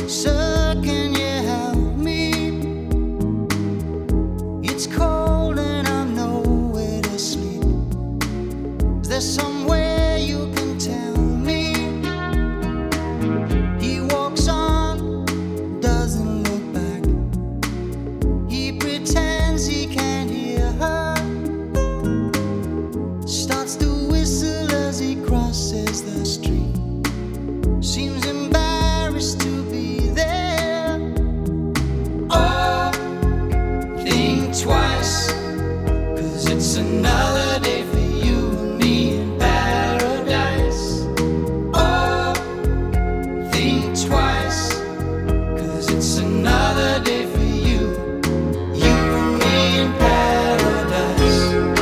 Sir, can you help me? It's cold and I'm nowhere to sleep. Is there somewhere you can tell me? He walks on, doesn't look back. He pretends he can't hear her. Starts to whistle as he crosses the street. Seems embarrassed to be there. Oh, think twice, 'cause it's another day for you and me in paradise. Oh, think twice, 'cause it's another day for you, you and me in paradise.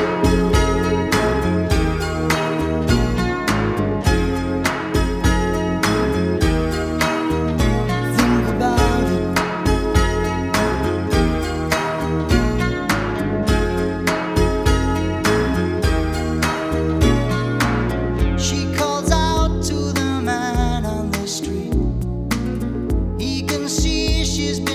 Think about it. She calls out to the man on the street. He can see she's been